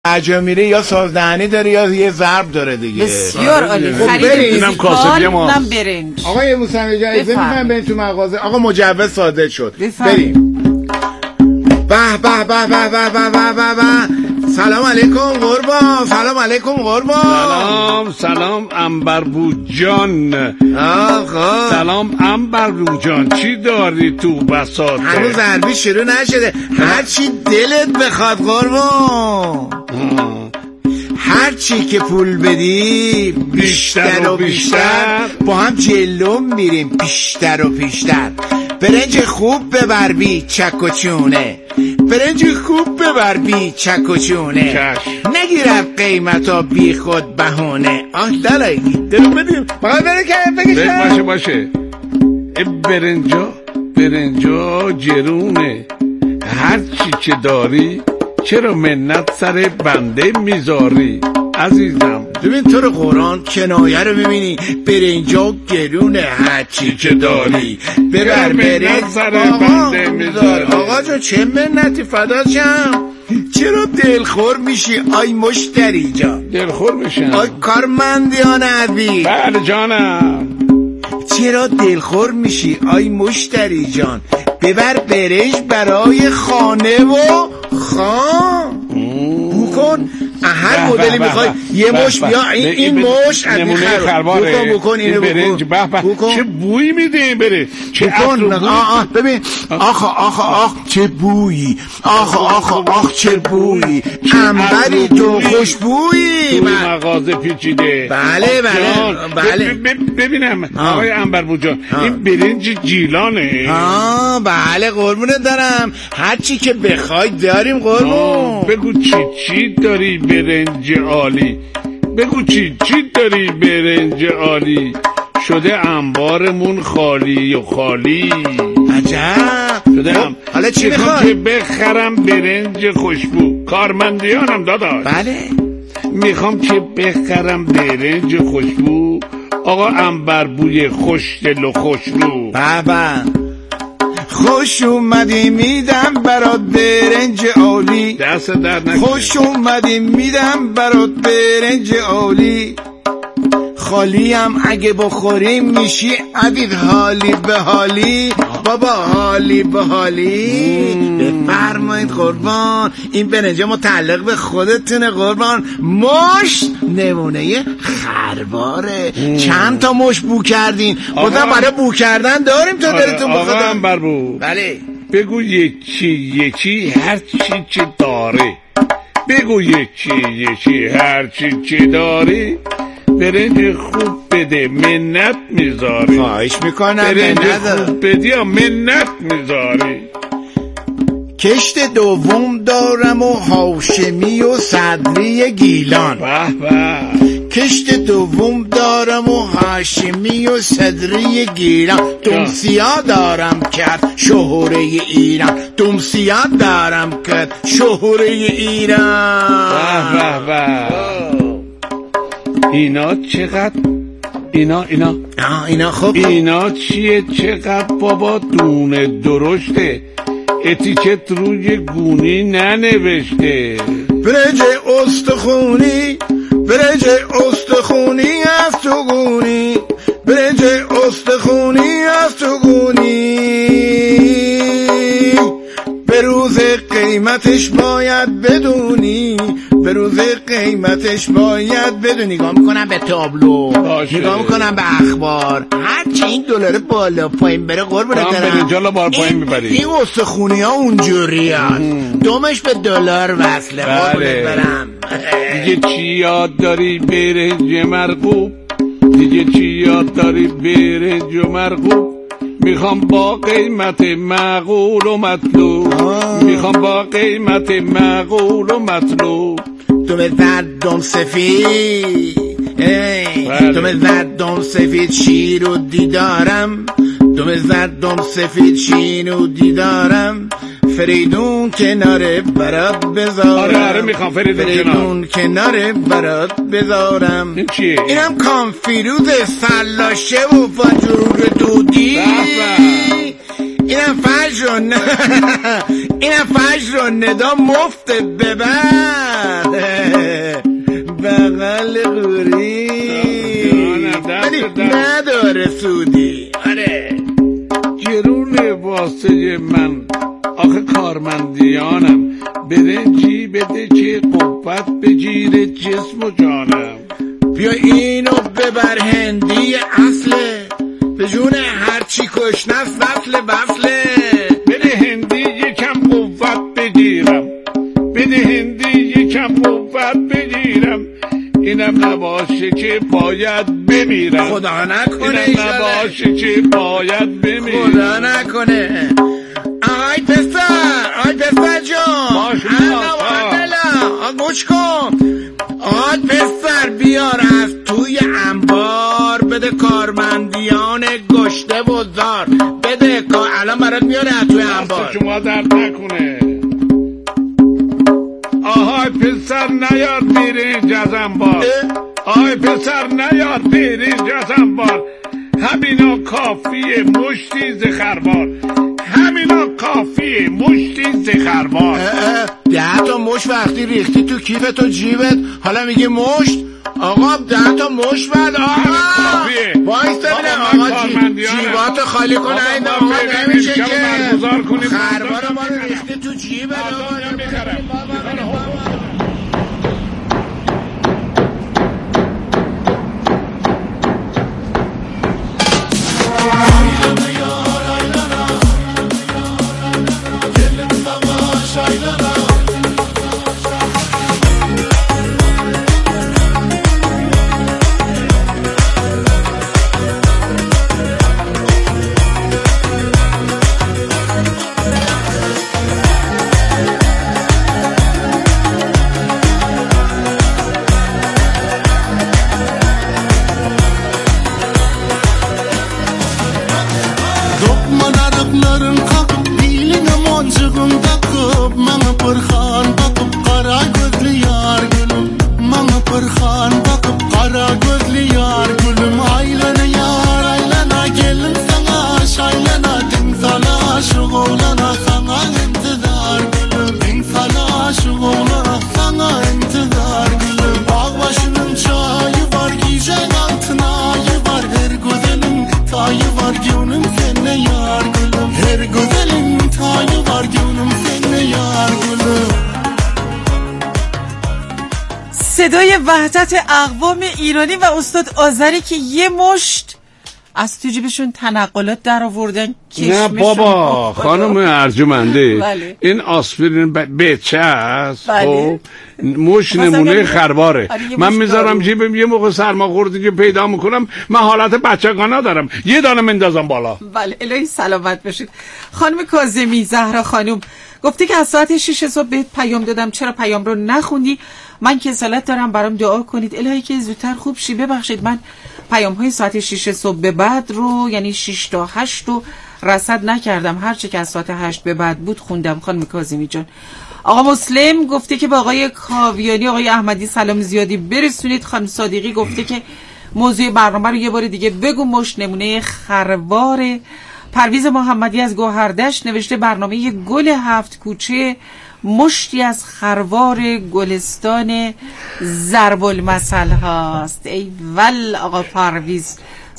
هجا میره یا سازدهنی داره یا یه ضرب داره دیگه. بسیار عالی. خرید اینم کاسبی ما. اینم برنج. آقای موسوی جان اجازه میفهم بریم تو مغازه. آقا مجوز صادر شد. بریم. به به به به به به به به. سلام علیکم قربان. سلام علیکم قربان. سلام عنبربو جان. آقا سلام عنبربو جان، چی داری تو بساطه؟ هنوز ضربی شروع نشده، هر چی دلت بخواد قربان. هر چی که پول بدی بیشتر و بیشتر با هم جلو میریم پیشتر و پیشتر. برنج خوب ببر بی چک و چونه، برنج خوب ببر بی چک و چونه، نگیرم قیمتا بی خود بهونه. دلایی دلو بدیم باید بره باشه برنجا جرونه. هر چی که داری چرا منت سر بنده میذاری عزیزم؟ ببین تو رو قرآن کنایه رو ببینی، برنجا گرونه هر چی که داری ببر برنج سر بنده میذاری. آقا جان چه منتی فدات شم. چرا دلخور میشی آی مشتری جان؟ دلخور میشم آی کارمندیان عزیز. بله جانم. چرا دلخور میشی آی مشتری جان؟ ببر برنج برای خانه و خان. بکن هر مدلی میخوای یه مش بیا این مش نمونه خرباره بکن اینو برنج. بکن چه بوی میده بره بکن. ببین آخ چه بویی. آخ چه بویی. عنبری تو خوشبویی. مغازه پیچیده. بله ببینم آقای عنبربو جان این برنج جیلانه؟ بله قربونت دارم، هر چی که بخوای داریم قربون. بگو چی داری برنج عالی؟ بگو چی داری برنج عالی؟ شده انبارمون خالی و خالی. عجب شده حالا چی میخوای؟ که بخرم برنج خوشبو. کارمندیانم داداش. بله میخوام که بخرم برنج خوشبو. آقا عنبربوی خوشدل و خوشرو. بابا خوش اومدی میدم برات برنج عالی. دست درد نکنه. خوش اومدی میدم برات برنج عالی. خالی هم اگه بخوریم میشی عدید حالی به حالی. بابا حالی به حالی. بفرمایید قربان، این برنج متعلق به خودتونه قربان. مش نمونه خرباره. چند تا مش بو کردین؟ بودم برای بو کردن داریم تا دلتون بخواد. آقا عنبربو بله بگو یکی هر چی که داره. بگو یکی هر چی که داری. برنج خوب بده منت میذاری. خواهش میکنم. برنج خوب بدی یا منت میذاری. کشت دوم دارم و هاشمی و صدری گیلان. کشت دوم دارم و هاشمی و صدری گیلان. تمسیا دارم کرد شهره ایران. تمسیا دارم کرد شهره ایران. اینا چقدر اینا خب اینا چیه چقدر بابا دونه درشته. اتیکت روی گونی ننوشته. برنج استخونی از تو گونی. برنج استخونی از تو گونی. به روز قیمتش باید بدونی. به روز قیمتش باید بدونی. نگاه میکنم به تابلو، نگاه میکنم به اخبار. هرچی این دلار بالا پایین بره قربونت دارم. این استخونی ها اونجوری هست. دومش به دلار وصله قربونت برم. دیگه چی یاد داری برنج مرغوب؟ دیگه چی یاد داری برنج و مرغوب؟ میخوام با قیمت معقول و مطلوب. میخوام با قیمت معقول و مطلوب. دوم زردم سفید. دوم زردم سفید شیر و دیدارم. دوم زردم سفید شیر و دیدارم. فریدون کناره برات بذارم. آره میخوام فریدون کناره برات بذارم. این چیه؟ اینم کانفیروز سلاشه و فجور دودی. اینم فجر و ندا مفت ببر. کارمندیانم، برنجی بده که قوت بگیره جسم و جانم. بیا اینو ببر هندی اصله، به جون هرچی کشنست وصله بفله. بده هندی یکم قوت بگیرم، بده هندی یکم قوت بگیرم. اینم نباشه که باید بمیرم، خدا نکنه. اینم نباشه که باید بمیرم، خدا نکنه. آی پسر جون، گوش کن. آی پسر بیار از توی انبار، بده کارمندیان گشته و زار. بده الان برات میاره از توی انبار. شما درد نکنه. آهای پسر نیار برنج از انبار، آهای پسر نیار برنج از انبار. همینا کافیه مشتی زخربار، همینا کافیه مشتی زخربار. 10 تا مشت وقتی ریختی تو کیفت و جیبت حالا میگی مشت؟ آقا 10 تا مشت بعد. آقا وایس ببینم آقا جیباتو خالی کن. این آقا نمیشه که خربار ما رو ریختی تو جیبت. صدای وحدت اقوام ایرانی و استاد آذری که یه مشت از تو جیبشون تنقلات در آوردن. نه بابا خانم ارجمنده، بله. این آسپرین بچه است. بله. مش نمونه خرباره. من میذارم جیبم، یه موقع سرماخوردگی که پیدا میکنم من حالت بچگانه دارم، یه دانه مندازم بالا. بله الهی سلامت باشید. خانم کاظمی، زهرا خانم گفته که از ساعت 6 صبح بهت پیام دادم چرا پیام رو نخوندی؟ من کسالت دارم، برام دعا کنید الهی که زودتر خوب شی. ببخشید من پیام های ساعت 6 صبح به بعد رو، یعنی 6 تا 8 رو رصد نکردم، هرچی که از ساعت 8 به بعد بود خوندم. خانم کاظمی جان. آقا مسلم گفته که با آقای کاویانی، آقای احمدی سلام زیادی برسونید. خانم صادقی گفته که موضوع برنامه رو یه بار دیگه بگو، مش نمونه خروار. پرویز محمدی از گوهردشت نوشته برنامه گل 7 کوچه مشتی از خروار گلستان ضرب المثل هاست. ای ول آقا پرویز،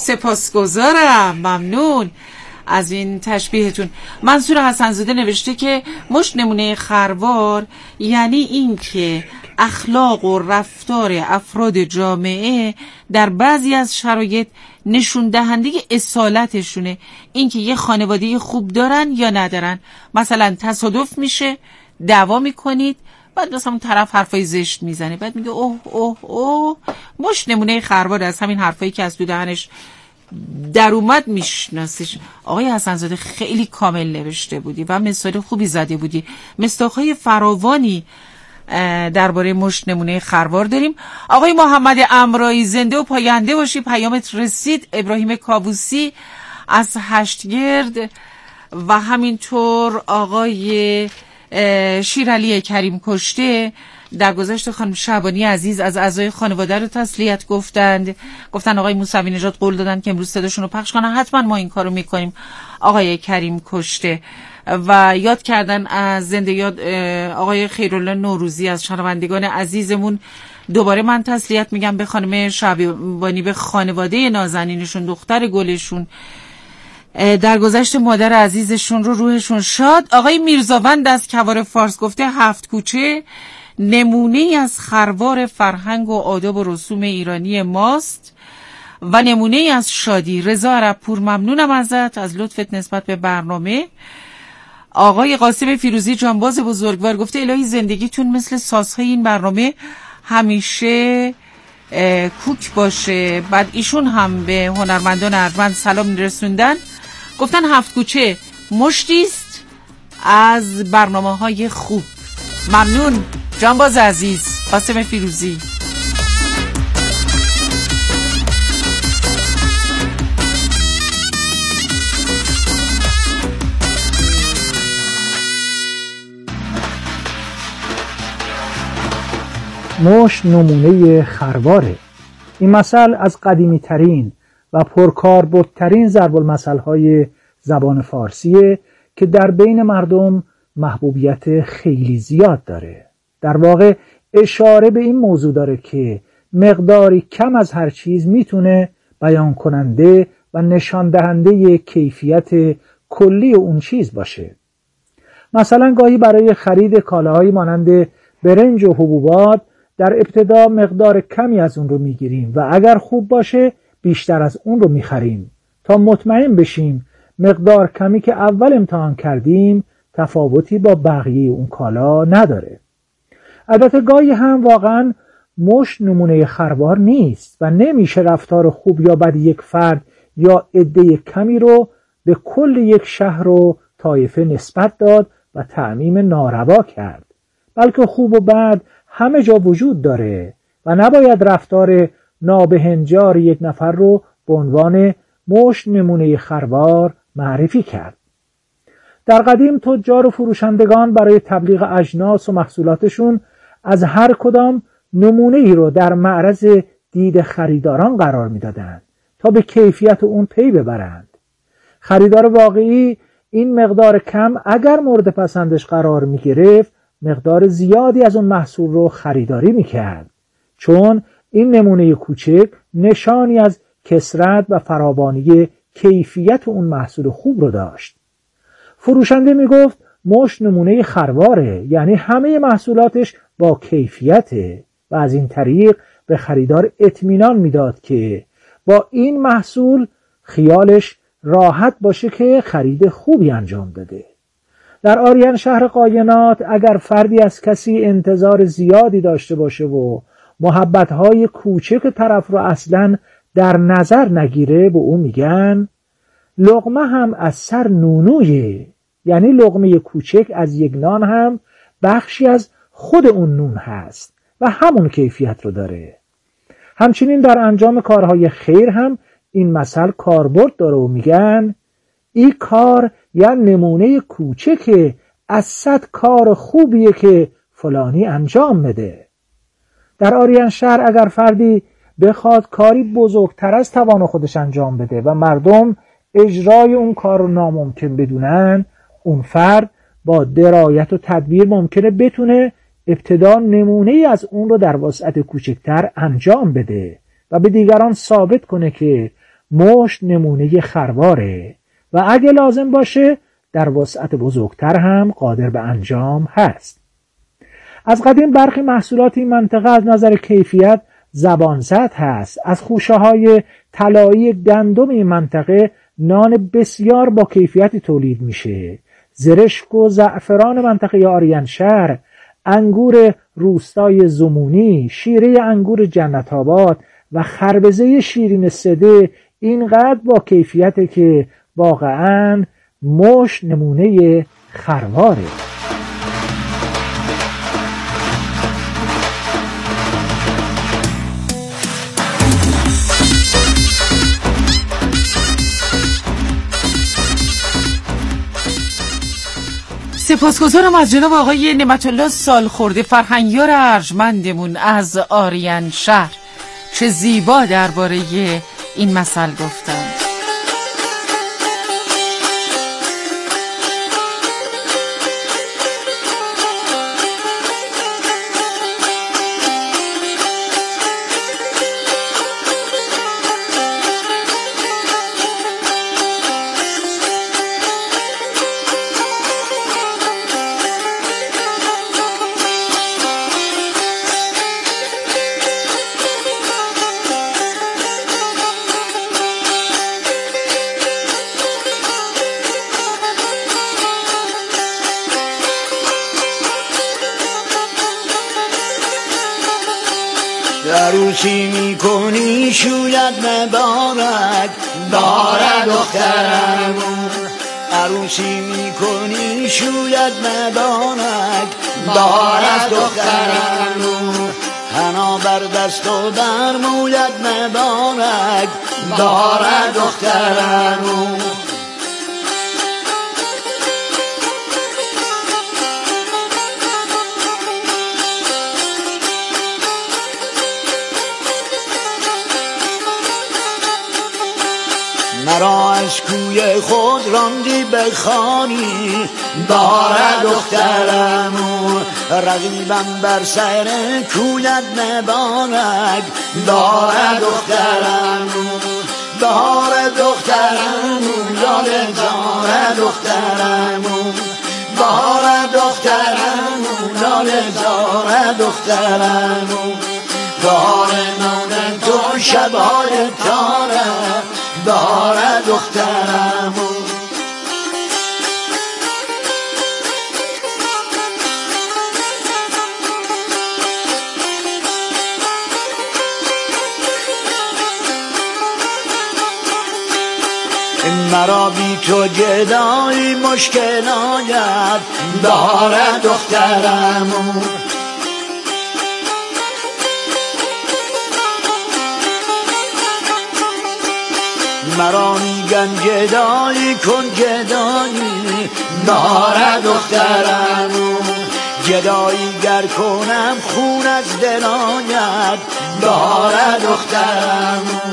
سپاسگزارم، ممنون از این تشبیهتون. منصور حسنزاده نوشته که مشت نمونه خروار یعنی این که اخلاق و رفتار افراد جامعه در بعضی از شرایط نشون دهنده اصالتشونه، این که یه خانواده خوب دارن یا ندارن. مثلا تصادف میشه، دعوا میکنید، بعد مثلا اون طرف حرفای زشت میزنه، بعد میگه اوه اوه اوه. مش نمونه خروار از همین حرفایی که از تو دهنش در اومد میشناسیش. آقای حسنزاده خیلی کامل نوشته بودی و مثال خوبی زده بودی. مصداق‌های فراوانی درباره مشت نمونه خروار داریم. آقای محمد امرایی زنده و پاینده باشی، پیامت رسید. ابراهیم کابوسی از هشتگرد و همینطور آقای شیرعلی کریم کشته در گذشت خانم شعبانی عزیز از اعضای خانواده رو تسلیت گفتن آقای موسوی نژاد قول دادن که امروز صداشون رو پخش کنن. حتما ما این کارو میکنیم. آقای کریم کشته و یاد کردن از زنده یاد آقای خیرالله نوروزی از شنوندگان عزیزمون. دوباره من تسلیت میگم به خانم شعبانی، به خانواده نازنینشون، دختر گلشون در گذشت مادر عزیزشون رو روحشون شاد. آقای میرزاوند از کوار فارس گفته 7 کوچه نمونه از خروار فرهنگ و آداب و رسوم ایرانی ماست و نمونه از شادی. رضا عربپور ممنونم ازت از لطفت نسبت به برنامه. آقای قاسم فیروزی جانباز بزرگوار گفته الهی زندگیتون مثل سازهای این برنامه همیشه کوک باشه. بعد ایشون هم به هنرمندان ارجمند سلام رسوندن، گفتن 7 کوچه مشتیست از برنامه‌های خوب. ممنون جانباز عزیز قاسم فیروزی. مشت نمونه خرواره. این مثل از قدیمی ترین و پرکاربردترین ضرب المثل‌های زبان فارسیه که در بین مردم محبوبیت خیلی زیاد داره. در واقع اشاره به این موضوع داره که مقداری کم از هر چیز میتونه بیان کننده و نشان دهنده کیفیت کلی اون چیز باشه. مثلا گاهی برای خرید کالاهایی مانند برنج و حبوبات در ابتدا مقدار کمی از اون رو میگیریم و اگر خوب باشه بیشتر از اون رو میخریم تا مطمئن بشیم مقدار کمی که اول امتحان کردیم تفاوتی با بقیه اون کالا نداره. البته گاهی هم واقعا مشت نمونه خروار نیست و نمیشه رفتار خوب یا بد یک فرد یا عده کمی رو به کل یک شهر و طایفه نسبت داد و تعمیم ناروا کرد، بلکه خوب و بد همه جا وجود داره و نباید رفتار نابهنجار یک نفر رو به عنوان مشت نمونه خروار معرفی کرد. در قدیم تجار و فروشندگان برای تبلیغ اجناس و محصولاتشون از هر کدام نمونه ای رو در معرض دید خریداران قرار میدادند تا به کیفیت اون پی ببرند. خریدار واقعی این مقدار کم اگر مورد پسندش قرار می گرفت مقدار زیادی از اون محصول رو خریداری می کرد، چون این نمونه کوچک نشانی از کثرت و فراوانی کیفیت اون محصول خوب رو داشت. فروشنده می گفت مشت نمونه خرواره، یعنی همه محصولاتش با کیفیته و از این طریق به خریدار اطمینان میداد که با این محصول خیالش راحت باشه که خرید خوبی انجام داده. در آریان شهر قاینات اگر فردی از کسی انتظار زیادی داشته باشه و محبتهای کوچک طرف رو اصلا در نظر نگیره به اون میگن لقمه هم از سر نونویه، یعنی لقمه کوچک از یک نان هم بخشی از خود اون نون هست و همون کیفیت رو داره. همچنین در انجام کارهای خیر هم این مثل کاربرد داره و میگن این کار یا نمونه کوچکه از 100 کار خوبیه که فلانی انجام میده. در آریان شهر اگر فردی بخواد کاری بزرگتر از توان خودش انجام بده و مردم اجرای اون کار رو ناممکن بدونن، اون فرد با درایت و تدبیر ممکنه بتونه ابتدا نمونه از اون رو در وسعت کوچکتر انجام بده و به دیگران ثابت کنه که مشت نمونه خرواره و اگه لازم باشه در وسعت بزرگتر هم قادر به انجام هست. از قدیم برخی محصولات این منطقه از نظر کیفیت زبانزد هست. از خوشه های طلایی گندم این منطقه نان بسیار با کیفیتی تولید میشه. زرشک و زعفران منطقه آریان شهر، انگور روستای زمونی، شیره انگور جنت آباد و خربزه شیرین سده اینقدر با کیفیته که واقعاً مشت نمونه خرواره. سپاسگزارم از جناب آقای نعمت الله سالخورده فرهنگیار ارجمندمون از آریان شهر، چه زیبا درباره این مثل گفتند. عروسی میکنی شوید مبارک بار دخترمون، عروسی میکنی شوید مبارک بار دخترمون، حنا بر دست و بر موید مبارک بار دخترمون. مرا از کوی خود راندی بخوانی بار دخترمون، رقیبم بر سر کویت مبارک بار دخترمون، بار دخترمون لاله زار دخترمون، بار دخترمون لاله زار دخترمون، بار نان تو شبهای تاره بار دخترمون. مرا بی تو جدایی مشکل آید بار دخترمون، مرا میگن جدایی کن جدایی بار دخترمون، جدایی گر کنم خون از دل آید بار دخترمون.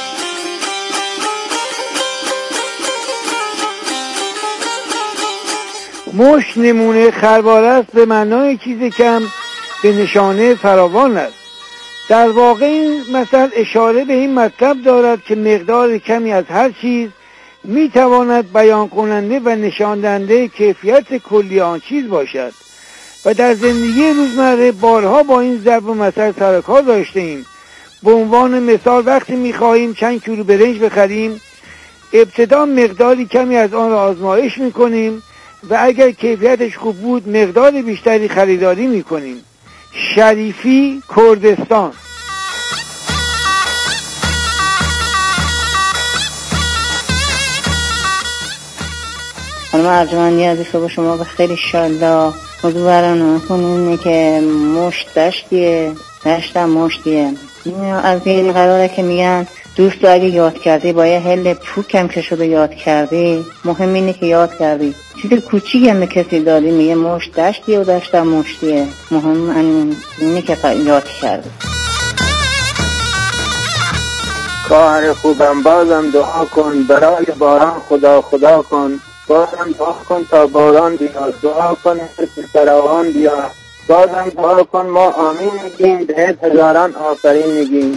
مشت نمونه خروار است به معنای چیز کم به نشانه فراوان است. در واقع این مثل اشاره به این مطلب دارد که مقدار کمی از هر چیز میتواند بیان کننده و نشان دهنده کیفیت کلی آن چیز باشد و در زندگی روزمره بارها با این ضرب و مثل سر کار داشته ایم. به عنوان مثال وقتی میخواهیم چند کیلو برنج بخریم، ابتدا مقداری کمی از آن را آزمایش میکنیم و اگر کیفیتش خوب بود مقدار بیشتری خریداری میکنیم. شریفی، کردستان. خانم ارجمندی عزیز با شما به خیلی شالا. موضوع برنامه‌تون اینه که مشت دشتیه، دشتم مشتیه. از این قراره که میگن دوست اگه یاد کردی با یه حل پوکم که شده یاد کردی، مهم اینه که یاد کردی. چیز کوچیک هم به کسی دادی میگه مشت دشتیه و دشتم مشتیه، مهم اینه که یاد کردی. خواهر خوبم بازم دعا کن برای باران، خدا خدا کن بازم دعا کن تا باران بیاد، دعا کن فراوان بیاد، بازم دعا کن ما آمین میگیم، بهت هزاران آفرین میگیم.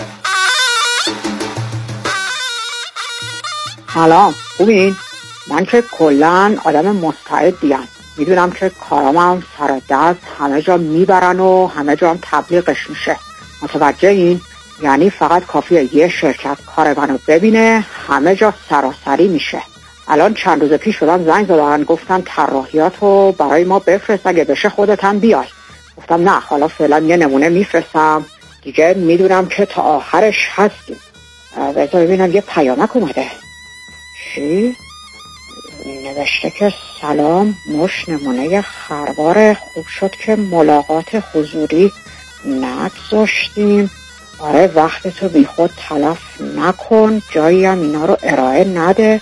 سلام، خوبین؟ من که کلن آدم مستعدیم، میدونم که کارام هم سر دست همه جا میبرن و همه جا هم تبلیغش میشه. متوجه این؟ یعنی فقط کافیه یه شرکت کار منو ببینه همه جا سراسری میشه. الان چند روز پیش شدن زنگ زدن گفتن طراحیاتو برای ما بفرست اگه بشه خودت هم بیای. گفتم نه، حالا فعلا یه نمونه میفرستم دیگه، میدونم که تا آخرش هستیم. بذار ببینم یه پیامک اومده. چی؟ نوشته که سلام، مش نمونه خروار، خوب شد که ملاقات حضوری نگذاشتیم. آره وقت تو بی خود تلف نکن، جایی هم اینا رو ارائه نده.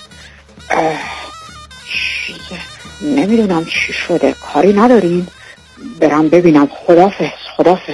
نمیدونم چی شده، کاری نداریم؟ برم ببینم. خدافظ خدافظ.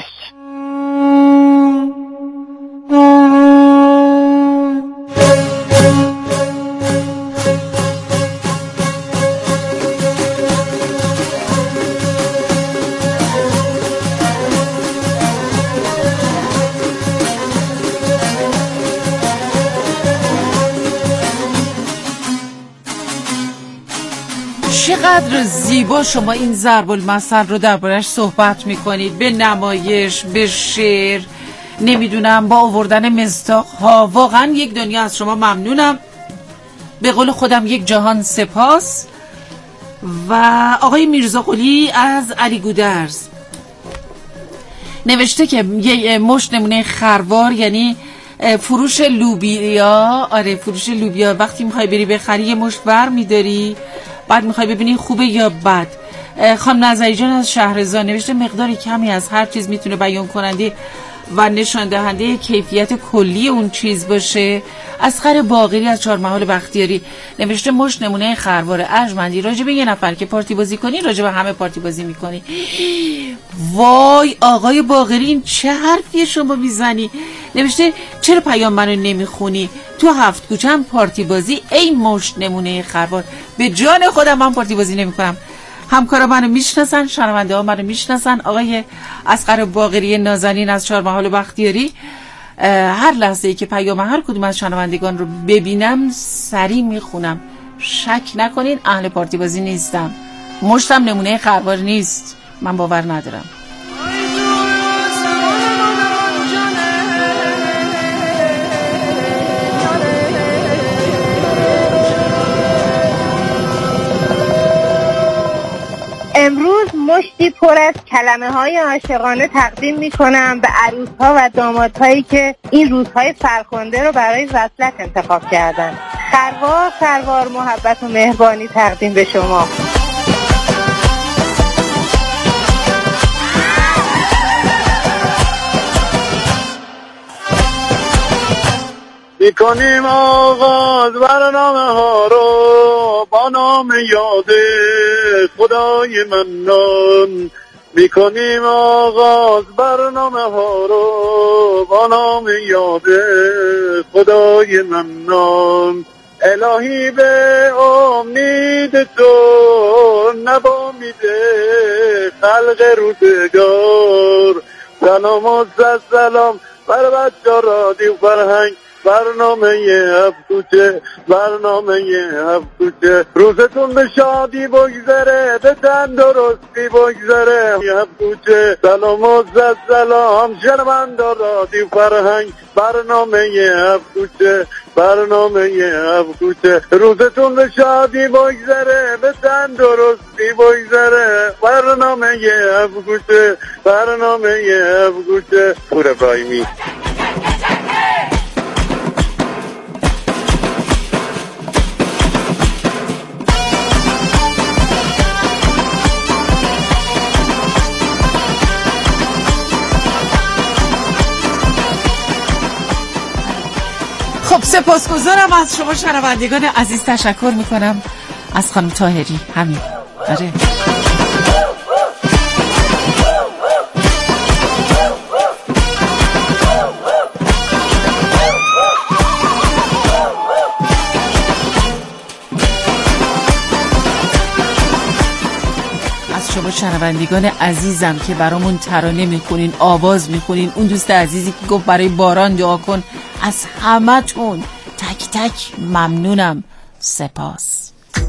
چقدر زیبا شما این ضرب المثل رو دربارش صحبت میکنید، به نمایش، به شعر، نمیدونم با آوردن مصداق ها. واقعا یک دنیا از شما ممنونم. به قول خودم یک جهان سپاس. و آقای میرزا قلی از علی گودرز، نوشته که یه مشت نمونه خروار یعنی فروش لوبیا. آره فروش لوبیا. وقتی میخوای بری بخری یه مشت ور میداری، بعد میخوای ببینی خوبه یا بد. خانم نظری جان از شهرزاد نوشته مقداری کمی از هر چیز میتونه بیان کننده و نشان دهنده کیفیت کلی اون چیز باشه. اصغر باقری از چهارمحال بختیاری نوشته مشت نمونه خروار. ارجمندی راجع به یه نفر که پارتی بازی کنی راجع به همه پارتی بازی میکنی. وای آقای باقری این چه حرفیه شما میزنی؟ نوشته چرا پیام منو نمیخونی؟ تو 7 کوچه هم پارتی بازی ای مشت نمونه خروار. به جان خودم من پارتی بازی نمیکنم. همکارا منو میشناسن، شنونده ها منو میشناسن. آقای اصغر باقری نازنین از چهارمحال بختیاری هر لحظه ای که پیام هر کدوم از شنوندگان رو ببینم سریع میخونم. شک نکنین اهل پارتی بازی نیستم. مشتم نمونه خروار نیست. من باور ندارم. امروز مشتی پر از کلمه های عاشقانه تقدیم می کنم به عروس‌ها و دامادهایی که این روزهای فرخنده رو برای وصلت انتخاب کردن. خروار خروار محبت و مهربانی تقدیم به شما. میکنیم آغاز برنامه ها رو با نام یاد خدای منان. میکنیم آغاز برنامه ها رو با نام یاد خدای منان. الهی به امید تو نبامیده خلق روزگار. سلام و سلام بر بچه رادیو فرهنگ برنامه 7 کوچه روزتون به شادی بگذره به تندرستی بگذره 7 کوچه. سلام و سلام شنونده رادیو فرهنگ برنامه 7 کوچه روزتون به شادی بگذره به تندرستی بگذره برنامه 7 کوچه. پور ابراهیمی. خب سپاسگزارم از شما شنوندگان عزیز. تشکر میکنم از خانم طاهری. همین. آره از شما شنوندگان عزیزم که برامون ترانه میخونین، آواز میخونین، اون دوست عزیزی که گفت برای باران دعا کن، از همتون تک تک ممنونم. سپاس.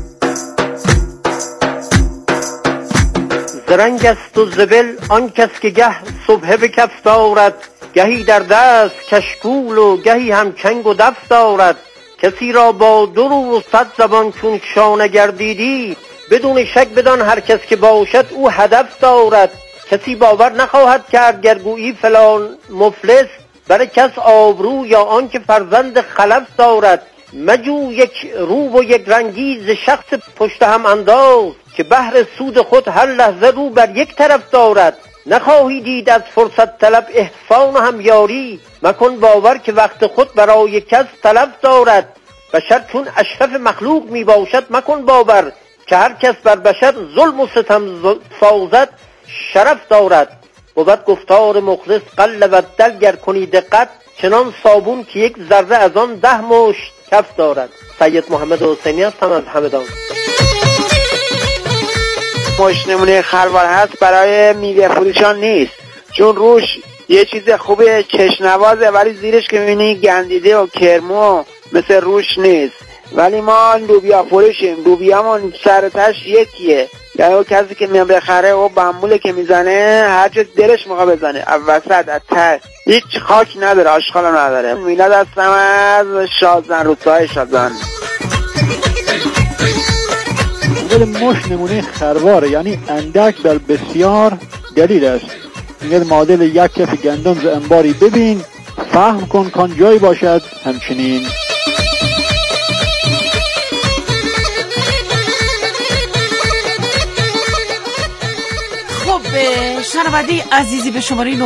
زرنگ است و زبل آن کس که گه صبح به کف دارد، گهی در دست کشکول و گهی هم چنگ و دف دارد. کسی را با 2 رو و 100 زبان چون شانه گردیدی، بدون شک بدان هر کس که باشد او هدف دارد. کسی باور نخواهد کرد گرگویی فلان مفلس، برای کس آبرو یا آن که فرزند خلف دارد. مجو یک رو و یک رنگی ز شخص پشت هم انداز، که بهر سود خود هر لحظه رو بر یک طرف دارد. نخواهی دید از فرصت طلب احسان و همیاری، مکن باور که وقت خود برای کس طلب دارد. بشر چون اشرف مخلوق می باشد مکن باور، که هر کس بر بشر ظلم و ستم سازد شرف دارد. بود گفتار مخلص قل و دلگر کنی دقت، چنان صابون که یک ذره از آن 10 مشت کف دارد. سید محمد حسینی هستم از همدان. مشت نمونه خروار هست برای میوه فروشان نیست، چون روش یه چیز خوبه چشنوازه، ولی زیرش که میبینی گندیده و کرمو مثل روش نیست. ولی ما لوبیا فروشیم، لوبیامون سرتش یکیه، یعنی کسی که میان بخره و بمبوله که میزنه هر چه دلش موقع بزنه وسط از ته هیچ خاک نداره، آشغال نداره. میلاد هستم از شازن، روستای شازن. مشت نمونه خرواره، یعنی اندک بل بسیار دلیل است. اینقدر معادل یک کف گندم ز انباری ببین، فهم کن کان جایی باشد همچنین. شنونده عزیزی به شماره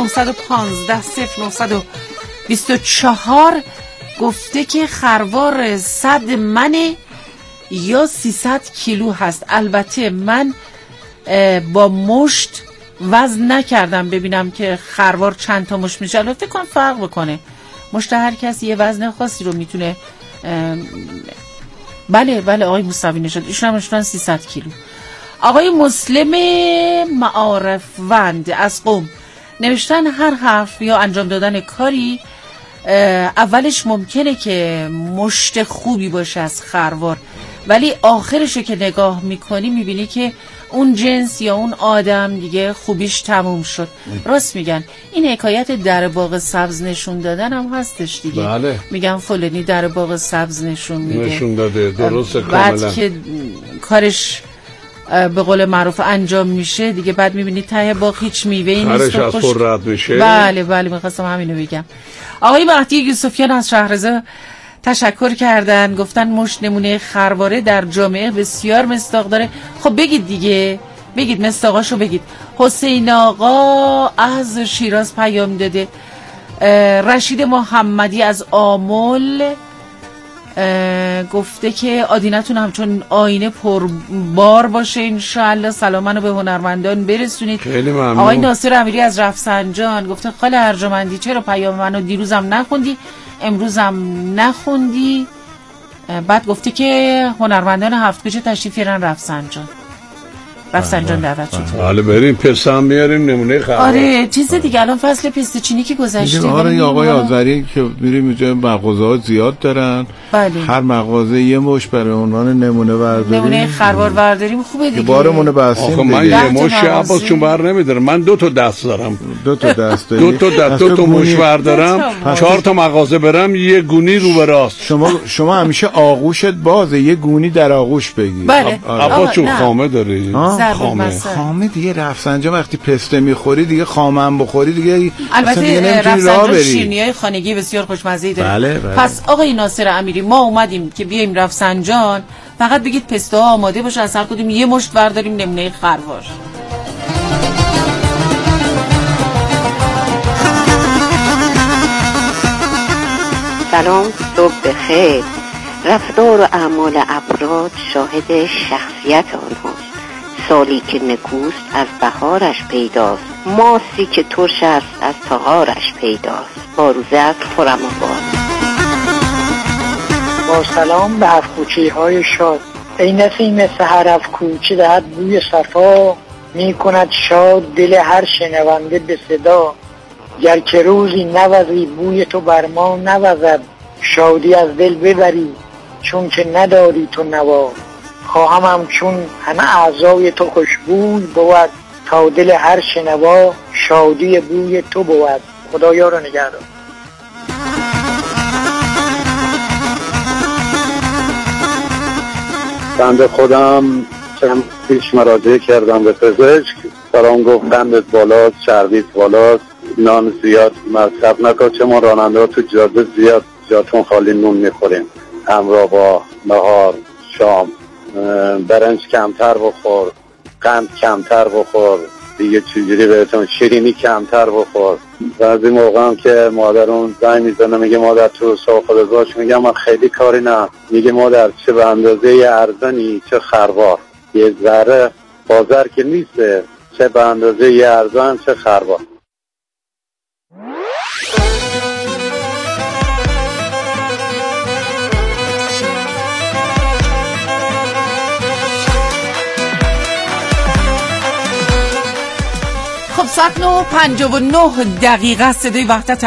915-0924 گفته که خروار 100 منه یا 300 کیلو هست. البته من با مشت وزن نکردم ببینم که خروار چند تا مشت میشه. البته فکر کنم فرق بکنه، مشت هر کسی یه وزن خاصی رو میتونه. بله آقای موسوی نشد ایشون هم نشدن 300 کیلو. آقای مسلم معارفوند از قم نوشتن هر حرف یا انجام دادن کاری اولش ممکنه که مشت خوبی باشه از خروار، ولی آخرشو که نگاه میکنی میبینی که اون جنس یا اون آدم دیگه خوبیش تموم شد. راست میگن، این حکایت در باغ سبز نشون دادن هم هستش دیگه. بله. میگن فلانی در باغ سبز نشون داده، درسته کاملا. بعد که کارش به قول معروف انجام میشه دیگه، بعد میبینید ته باغ هیچ میوه‌ای نیست و خوش رد میشه. بله میخواستم همینو بگم. آقای مهدی یوسفیان از شهرزا تشکر کردن، گفتن مشت نمونه خرواره در جامعه بسیار مصداق داره. خب بگید دیگه، بگید مصداقاشو بگید. حسین آقا از شیراز پیام داده. رشید محمدی از آمل گفته که آدینتون همچون آینه پربار باشه انشاءالله. سلام منو به هنرمندان برسونید. خیلی ممنون. آقای ناصر امیری از رفسنجان گفته خاله ارجمندی چرا پیام منو دیروزم نخوندی امروزم نخوندی؟ بعد گفته که هنرمندان هفت کوچه تشریف بیارن رفسنجان دعوت شد. حالا بریم پستم میاریم نمونه خروار. آره چیز دیگه الان فصل پسته چینی که گذشته. آره آقای آذری که میریم اینجا مغازه‌ها زیاد دارن. بله. هر مغازه یه مش برای عنوان نمونه برداری. نمونه خروار برداریم خوبه دیگه. بارمون بستیم. آخه من یه مش عباس چون بر نمیدارم. من 2 تا دست دارم. 2 تا دست داری. 2 تا مش بردارم. 4 تا مغازه برم یه گونی رو به راست. شما همیشه آغوشت بازه، یه گونی در آغوش بگیر. بله. عباس چون خامه داره. خامه دیگه رفسنجان وقتی پسته میخوری دیگه خامه هم بخوری دیگه. البته رفسنجان شیرینی‌های خانگی بسیار خوشمزه‌ای داره. بله. پس آقای ناصر امیری ما اومدیم که بیایم رفسنجان، فقط بگید پسته ها آماده باشه، از هر کدوم یه مشت برداریم نمونه خروار. سلام، صبح بخیر. رفتار و اعمال افراد شاهد شخصیت آنهاست. سالی که نکوست از بهارش پیداست، ماسی که ترش است از طهارش پیداست. با روزه از خورم و باد. با سلام به هفت‌کوچه های شاد. ای نسیم سحر هفت‌کوچه دهد بوی صفا، می کند شاد دل هر شنونده به صدا. گر که روزی نوزی بوی تو بر ما نوزد، شادی از دل ببری چون که نداری تو نوا. خواهم چون همه اعضای تو خوشبوی بود، تا دل هر شنوا شادی بوی تو بود. خدایا رو نگهدار. بنده خودم چند پیش مراجعه کردم به پزشک، برام گفت قندت بالاست، چربیت بالاست، نان زیاد مصرف نکن، چون ما راننده ها تو جاده زیاد جاتون خالی نون میخوریم، همراه با نهار شام. برنج کمتر بخور، قند کمتر بخور، دیگه چجوری بهتون شیرینی کمتر بخور. بعضی موقع هم که مادرون زنگ میزنه میگه مادر تو ساخت باش، میگم من خیلی کاری نه، میگه مادر چه به اندازه ارزنی چه خروار، یه ذره بازار که نیسته، چه به اندازه یه ارزن چه خروار. خب 9:59 صدای وحدت